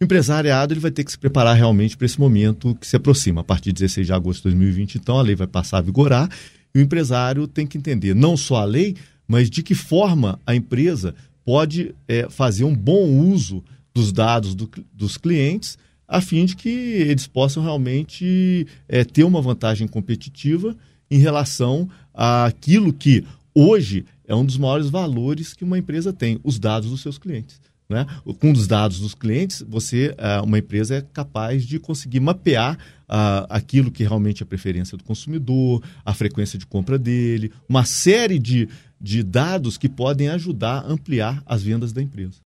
O empresariado ele vai ter que se preparar realmente para esse momento que se aproxima. A partir de 16 de agosto de 2020, então, a lei vai passar a vigorar e o empresário tem que entender não só a lei, mas de que forma a empresa pode fazer um bom uso dos dados dos clientes a fim de que eles possam realmente ter uma vantagem competitiva em relação àquilo que hoje é um dos maiores valores que uma empresa tem, os dados dos seus clientes. Né? Com os dados dos clientes, uma empresa é capaz de conseguir mapear aquilo que realmente é a preferência do consumidor, a frequência de compra dele, uma série de dados que podem ajudar a ampliar as vendas da empresa.